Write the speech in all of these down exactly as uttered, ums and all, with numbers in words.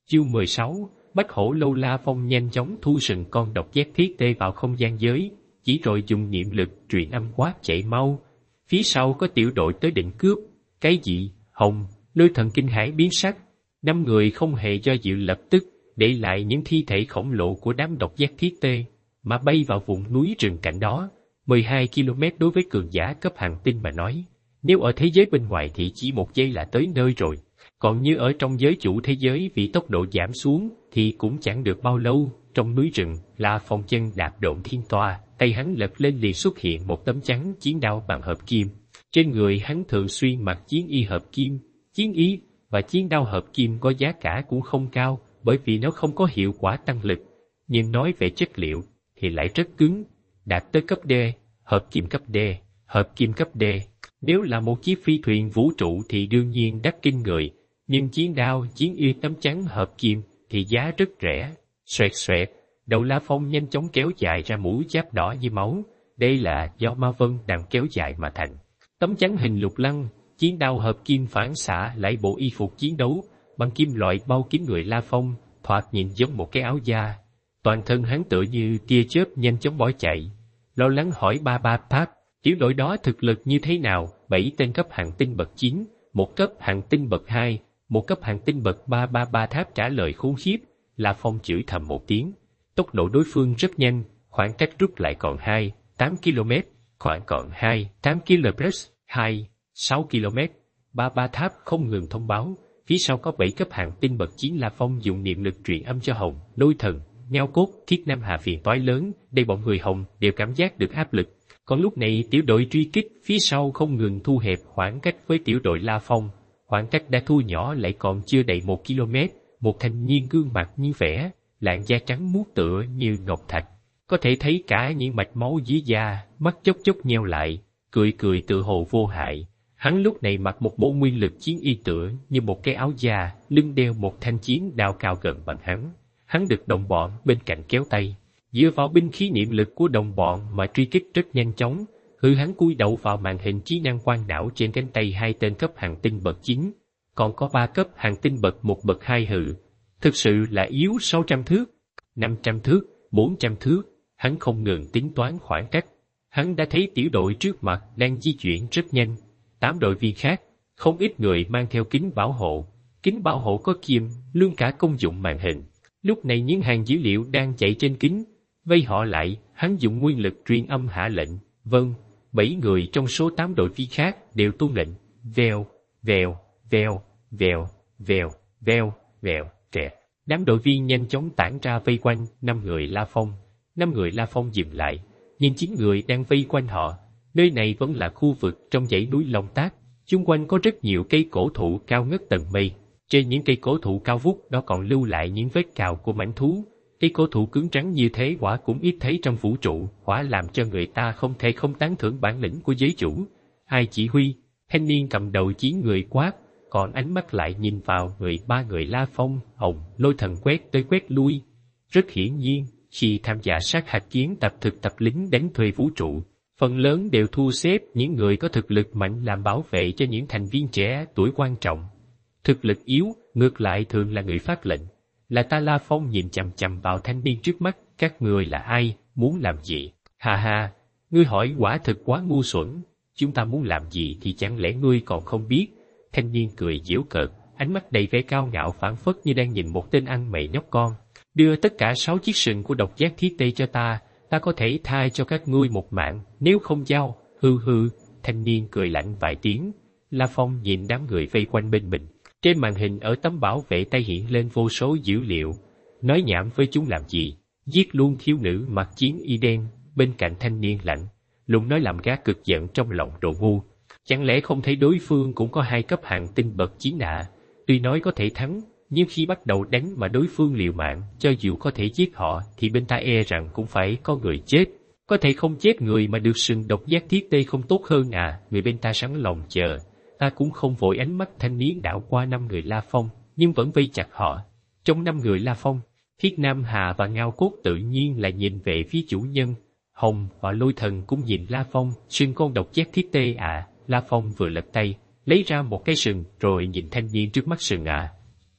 Chương mười sáu, Bách Hổ Lâu. La Phong nhanh chóng thu sừng con độc giác thiết tê vào không gian giới, chỉ rồi dùng niệm lực truyền âm quát chạy mau. Phía sau có tiểu đội tới định cướp. Cái gì? Hồng, Lôi Thần kinh hãi biến sắc. Năm người không hề do dự, lập tức để lại những thi thể khổng lồ của đám độc giác thiết tê, mà bay vào vùng núi rừng cạnh đó. mười hai ki lô mét đối với cường giả cấp hành tinh mà nói, nếu ở thế giới bên ngoài thì chỉ một giây là tới nơi rồi. Còn như ở trong giới chủ thế giới, vì tốc độ giảm xuống thì cũng chẳng được bao lâu. Trong núi rừng, La Phong chân đạp độn thiên toa, tay hắn lật lên liền xuất hiện một tấm chắn chiến đao bằng hợp kim. Trên người hắn thường xuyên mặc chiến y hợp kim. Chiến y và chiến đao hợp kim có giá cả cũng không cao, bởi vì nó không có hiệu quả tăng lực, nhưng nói về chất liệu thì lại rất cứng, đạt tới cấp D, hợp kim cấp D, hợp kim cấp D. Nếu là một chiếc phi thuyền vũ trụ thì đương nhiên đắt kinh người, nhưng chiến đao, chiến y, tấm chắn hợp kim thì giá rất rẻ. Xoẹt xoẹt, đầu La Phong nhanh chóng kéo dài ra mũi giáp đỏ như máu, đây là do ma vân đang kéo dài mà thành. Tấm chắn hình lục lăng, chiến đao hợp kim phản xạ lại bộ y phục chiến đấu bằng kim loại bao kín người La Phong, thoạt nhìn giống một cái áo da. Toàn thân hắn tựa như tia chớp nhanh chóng bỏ chạy. Lo lắng hỏi ba ba Park, tiểu đội đó thực lực như thế nào? Bảy tên cấp hành tinh bậc chín, một cấp hành tinh bậc hai, một cấp hành tinh bậc ba. Ba ba Tháp trả lời khốn khiếp. La Phong chửi thầm một tiếng. Tốc độ đối phương rất nhanh, khoảng cách rút lại còn hai, tám ki lô mét, khoảng còn hai, tám ki lô mét, hai, sáu ki lô mét. Ba ba Tháp không ngừng thông báo, phía sau có bảy cấp hành tinh bậc chín. La Phong dùng niệm lực truyền âm cho Hồng, Lôi Thần, Ngao Cốt, Thiết Nam Hà phiền toái lớn, đây bọn người Hồng đều cảm giác được áp lực. Còn lúc này tiểu đội truy kích phía sau không ngừng thu hẹp khoảng cách với tiểu đội La Phong. Khoảng cách đã thu nhỏ lại còn chưa đầy một ki lô mét. Một thanh niên gương mặt như vẽ, làn da trắng muốt tựa như ngọc thạch, có thể thấy cả những mạch máu dưới da, mắt chốc chốc nheo lại, cười cười tự hồ vô hại. Hắn lúc này mặc một bộ nguyên lực chiến y tựa như một cái áo da, lưng đeo một thanh chiến đao cao gần bằng hắn. Hắn được đồng bọn bên cạnh kéo tay, dựa vào binh khí niệm lực của đồng bọn mà truy kích rất nhanh chóng. Hư hắn cúi đầu vào màn hình trí năng quang não trên cánh tay hai tên cấp hành tinh bậc chín. Còn có ba cấp hành tinh bậc một bậc hai hự. Thực sự là yếu. Sáu trăm thước, năm trăm thước, bốn trăm thước, hắn không ngừng tính toán khoảng cách. Hắn đã thấy tiểu đội trước mặt đang di chuyển rất nhanh. Tám đội viên khác, không ít người mang theo kính bảo hộ. Kính bảo hộ có kim, luôn cả công dụng màn hình. Lúc này những hàng dữ liệu đang chạy trên kính, vây họ lại, hắn dùng nguyên lực truyền âm hạ lệnh. Vâng, bảy người trong số tám đội viên khác đều tuân lệnh. Vèo, vèo, vèo, vèo, vèo, vèo, vèo, kẹt. Đám đội viên nhanh chóng tản ra vây quanh năm người La Phong. Năm người La Phong dừng lại, nhìn chín người đang vây quanh họ. Nơi này vẫn là khu vực trong dãy núi Long Tác. Chung quanh có rất nhiều cây cổ thụ cao ngất tầng mây. Trên những cây cổ thụ cao vút đó còn lưu lại những vết cào của mãnh thú. Cây cổ thụ cứng rắn như thế quả cũng ít thấy trong vũ trụ, quả làm cho người ta không thể không tán thưởng bản lĩnh của giới chủ. Ai chỉ huy? Thanh niên cầm đầu chín người quát, còn ánh mắt lại nhìn vào người ba người La Phong, Hồng, Lôi Thần quét tới quét lui. Rất hiển nhiên, khi tham gia sát hạch chiến tập thực tập lính đánh thuê vũ trụ, phần lớn đều thu xếp những người có thực lực mạnh làm bảo vệ cho những thành viên trẻ tuổi quan trọng. Thực lực yếu, ngược lại thường là người phát lệnh. Là ta. La Phong nhìn chằm chằm vào thanh niên trước mắt, các người là ai, muốn làm gì? Ha ha, ngươi hỏi quả thực quá ngu xuẩn, chúng ta muốn làm gì thì chẳng lẽ ngươi còn không biết? Thanh niên cười giễu cợt, ánh mắt đầy vẻ cao ngạo phảng phất như đang nhìn một tên ăn mày nhóc con. Đưa tất cả sáu chiếc sừng của độc giác thiết tê cho ta, ta có thể tha cho các ngươi một mạng, nếu không giao, hư hư. Thanh niên cười lạnh vài tiếng. La Phong nhìn đám người vây quanh bên mình. Trên màn hình ở tấm bảo vệ tay hiện lên vô số dữ liệu. Nói nhảm với chúng làm gì? Giết luôn thiếu nữ mặc chiến y đen. Bên cạnh thanh niên lạnh lùng nói làm gã cực giận trong lòng đồ ngu. Chẳng lẽ không thấy đối phương cũng có hai cấp hành tinh bậc chín ạ? À? Tuy nói có thể thắng, nhưng khi bắt đầu đánh mà đối phương liều mạng, cho dù có thể giết họ thì bên ta e rằng cũng phải có người chết. Có thể không chết người mà được sừng độc giác thiết tê không tốt hơn à? Người bên ta sẵn lòng chờ. Ta cũng không vội. Ánh mắt thanh niên đảo qua năm người La Phong, nhưng vẫn vây chặt họ. Trong năm người La Phong, Thiết Nam Hà và Ngao Cốt tự nhiên là nhìn về phía chủ nhân. Hồng và Lôi Thần cũng nhìn La Phong. Sừng con độc giác thiết tê à? La Phong vừa lật tay, lấy ra một cái sừng, rồi nhìn thanh niên trước mắt. Sừng à?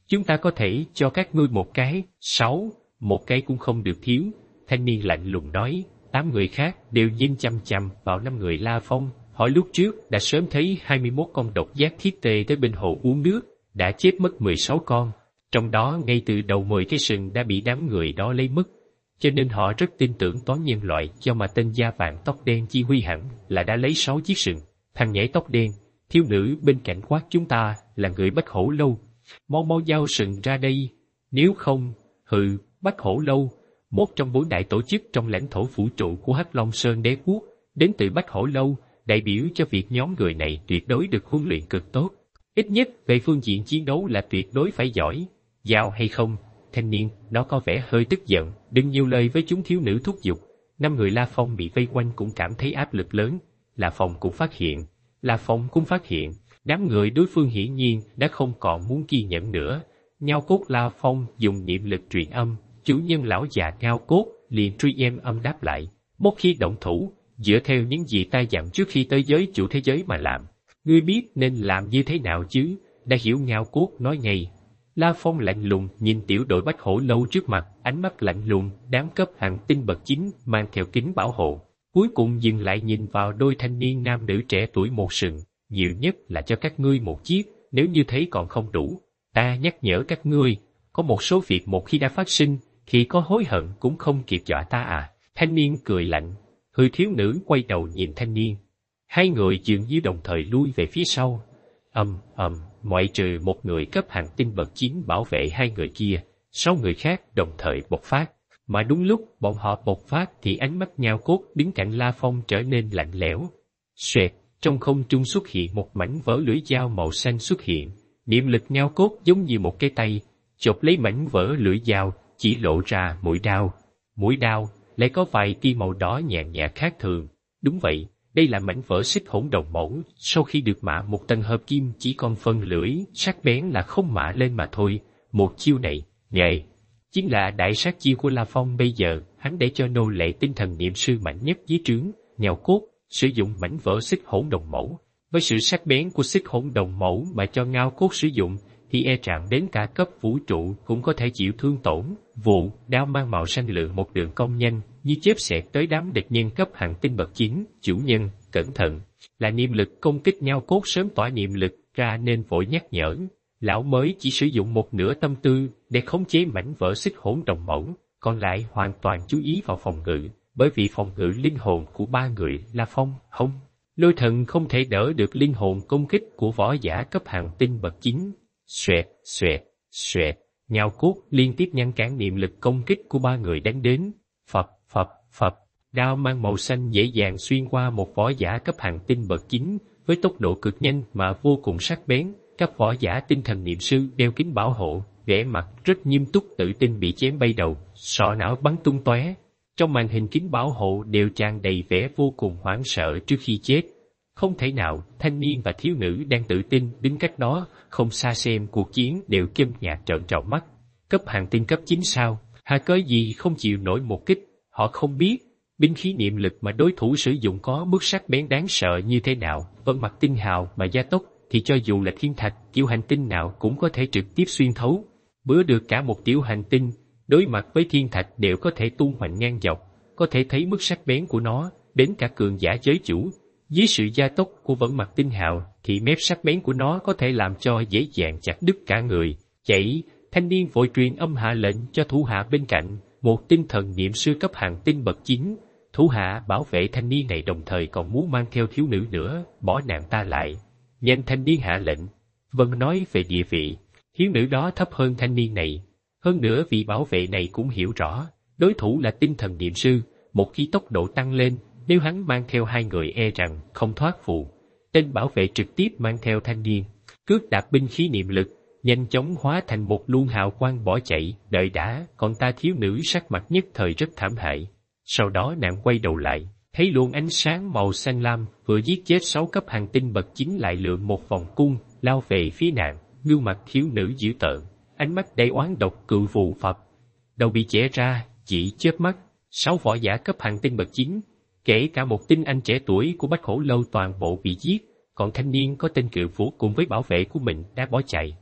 Chúng ta có thể cho các ngươi một cái, sáu, một cái cũng không được thiếu, thanh niên lạnh lùng nói. Tám người khác đều nhìn chăm chăm vào năm người La Phong. Họ lúc trước đã sớm thấy hai mươi mốt con độc giác thiết tê tới bên hồ uống nước, đã chết mất mười sáu con. Trong đó ngay từ đầu mười cái sừng đã bị đám người đó lấy mất. Cho nên họ rất tin tưởng toán nhân loại do mà tên da vàng tóc đen chi huy hẳn là đã lấy sáu chiếc sừng. Thằng nhảy tóc đen, thiếu nữ bên cạnh quát chúng ta là người Bách Hổ Lâu. Mau mau giao sừng ra đây. Nếu không, hừ, Bách Hổ Lâu, một trong bốn đại tổ chức trong lãnh thổ vũ trụ của Hắc Long Sơn Đế Quốc, đến từ Bách Hổ Lâu, đại biểu cho việc nhóm người này tuyệt đối được huấn luyện cực tốt. Ít nhất về phương diện chiến đấu là tuyệt đối phải giỏi. Giao hay không? Thanh niên, nó có vẻ hơi tức giận, đừng nhiều lời với chúng thiếu nữ thúc giục. Năm người La Phong bị vây quanh cũng cảm thấy áp lực lớn. La Phong cũng phát hiện. La Phong cũng phát hiện. Đám người đối phương hiển nhiên đã không còn muốn ghi nhận nữa. Ngao Cốt La Phong dùng niệm lực truyền âm. Chủ nhân lão già Ngao Cốt liền truy em âm đáp lại. Một khi động thủ, dựa theo những gì ta dặn trước khi tới giới chủ thế giới mà làm. Ngươi biết nên làm như thế nào chứ? Đã hiểu. Ngao Cốt nói ngay. La Phong lạnh lùng nhìn tiểu đội Bách Hổ Lâu trước mặt, ánh mắt lạnh lùng, đám cấp hàng tinh bậc chín mang theo kính bảo hộ. Cuối cùng dừng lại nhìn vào đôi thanh niên nam nữ trẻ tuổi một sừng, nhiều nhất là cho các ngươi một chiếc, nếu như thấy còn không đủ. Ta nhắc nhở các ngươi, có một số việc một khi đã phát sinh, thì có hối hận cũng không kịp dọa ta à. Thanh niên cười lạnh, hư thiếu nữ quay đầu nhìn thanh niên. Hai người dường như đồng thời lui về phía sau. Ầm ầm, ngoại trừ một người cấp hàng tinh bậc chín bảo vệ hai người kia, sáu người khác đồng thời bộc phát. Mà đúng lúc bọn họ bộc phát thì ánh mắt Ngao Cốt đứng cạnh La Phong trở nên lạnh lẽo. Xoẹt, trong không trung xuất hiện một mảnh vỡ lưỡi dao màu xanh xuất hiện. Niệm lực Ngao Cốt giống như một cái tay, chộp lấy mảnh vỡ lưỡi dao, chỉ lộ ra mũi đao. Mũi đao lại có vài tia màu đỏ nhàn nhạt khác thường. Đúng vậy, đây là mảnh vỡ xích hỗn đồng mẫu, sau khi được mạ một tầng hợp kim chỉ còn phần lưỡi, sắc bén là không mạ lên mà thôi. Một chiêu này, nhạy, chính là đại sát chiêu của La Phong bây giờ. Hắn để cho nô lệ tinh thần niệm sư mạnh nhất dưới trướng, Ngao Cốt, sử dụng mảnh vỡ xích hỗn đồng mẫu. Với sự sắc bén của xích hỗn đồng mẫu mà cho Ngao Cốt sử dụng, thì e rằng đến cả cấp vũ trụ cũng có thể chịu thương tổn. Vụ đao mang màu xanh lượn một đường cong nhanh như chớp xẹt tới đám địch nhân cấp hàng tinh bậc chín. Chủ nhân, cẩn thận! Là niệm lực công kích. Ngao Cốt sớm tỏa niệm lực ra nên vội nhắc nhở. Lão mới chỉ sử dụng một nửa tâm tư để khống chế mảnh vỡ xích hỗn đồng mẫu, còn lại hoàn toàn chú ý vào phòng ngự, bởi vì phòng ngự linh hồn của ba người La Phong, Hông, Lôi Thần không thể đỡ được linh hồn công kích của võ giả cấp hàng tinh bậc chín. Xoẹt, xoẹt, xoẹt, Ngao Cốt liên tiếp ngăn cản niệm lực công kích của ba người đánh đến. Phập, phập, phập, đao mang màu xanh dễ dàng xuyên qua một võ giả cấp hàng tinh bậc chín với tốc độ cực nhanh mà vô cùng sắc bén. Các võ giả tinh thần niệm sư đeo kính bảo hộ, vẻ mặt rất nghiêm túc tự tin bị chém bay đầu, sọ não bắn tung tóe. Trong màn hình kính bảo hộ đều tràn đầy vẻ vô cùng hoảng sợ trước khi chết. Không thể nào, thanh niên và thiếu nữ đang tự tin đứng cách đó, không xa xem cuộc chiến đều kinh ngạc trợn tròn mắt. Cấp hàng tinh cấp chín sao, hà cớ gì không chịu nổi một kích, họ không biết. Binh khí niệm lực mà đối thủ sử dụng có mức sắc bén đáng sợ như thế nào, vân mặt tinh hào mà gia tốc, thì cho dù là thiên thạch, kiểu hành tinh nào cũng có thể trực tiếp xuyên thấu. Bữa được cả một tiểu hành tinh, đối mặt với thiên thạch đều có thể tung hoành ngang dọc, có thể thấy mức sắc bén của nó, đến cả cường giả giới chủ. Dưới sự gia tốc của vẫn mặt tinh hào, thì mép sắc bén của nó có thể làm cho dễ dàng chặt đứt cả người. Chạy, thanh niên vội truyền âm hạ lệnh cho thủ hạ bên cạnh, một tinh thần niệm sư cấp hàng tinh bậc chín. Thủ hạ bảo vệ thanh niên này đồng thời còn muốn mang theo thiếu nữ nữa, bỏ nàng ta lại. Nhanh, thanh niên hạ lệnh. Vân nói về địa vị, thiếu nữ đó thấp hơn thanh niên này. Hơn nữa vị bảo vệ này cũng hiểu rõ, đối thủ là tinh thần niệm sư, một khi tốc độ tăng lên, nếu hắn mang theo hai người e rằng không thoát phù. Tên bảo vệ trực tiếp mang theo thanh niên, cước đạp binh khí niệm lực, nhanh chóng hóa thành một luồng hào quang bỏ chạy. Đợi đã, còn ta thiếu nữ sắc mặt nhất thời rất thảm hại. Sau đó nàng quay đầu lại, thấy luồng ánh sáng màu xanh lam vừa giết chết sáu cấp hàng tinh bậc chín lại lượn một vòng cung, lao về phía nàng. Gương mặt thiếu nữ dữ tợn, ánh mắt đầy oán độc cự vụ phập. Đầu bị chẻ ra, chỉ chớp mắt, sáu võ giả cấp hàng tinh bậc chín, kể cả một tinh anh trẻ tuổi của Bách Hổ Lâu toàn bộ bị giết, còn thanh niên có tên cự vũ cùng với bảo vệ của mình đã bỏ chạy.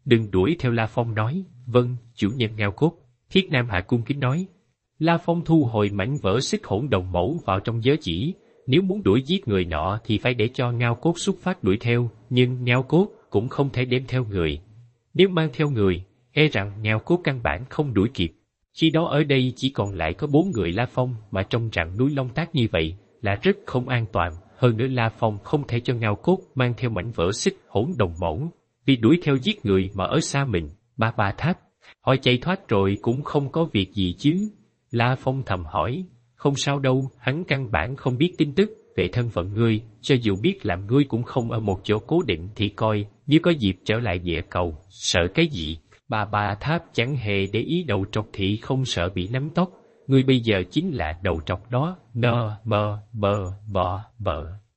Đừng đuổi theo. La Phong nói. Vâng, chủ nhân Ngao Cốt. Thiết Nam Hạ cung kính nói. La Phong thu hồi mảnh vỡ xích hỗn đồng mẫu vào trong giới chỉ. Nếu muốn đuổi giết người nọ thì phải để cho Ngao Cốt xuất phát đuổi theo, nhưng Ngao Cốt cũng không thể đem theo người. Nếu mang theo người, e rằng Ngao Cốt căn bản không đuổi kịp. Khi đó ở đây chỉ còn lại có bốn người La Phong, mà trong rặng núi Long Tác như vậy là rất không an toàn. Hơn nữa La Phong không thể cho Ngao Cốt mang theo mảnh vỡ xích hỗn đồng mẫu, vì đuổi theo giết người mà ở xa mình. Ba Ba Tháp, họ chạy thoát rồi cũng không có việc gì chứ? La Phong thầm hỏi. Không sao đâu, hắn căn bản không biết tin tức về thân phận ngươi, cho dù biết làm ngươi cũng không ở một chỗ cố định thì coi như có dịp trở lại địa cầu. Sợ cái gì? Ba Ba Tháp chẳng hề để ý đầu trọc thị không sợ bị nắm tóc. Ngươi bây giờ chính là đầu trọc đó. Nơ mơ bơ bọ bợ.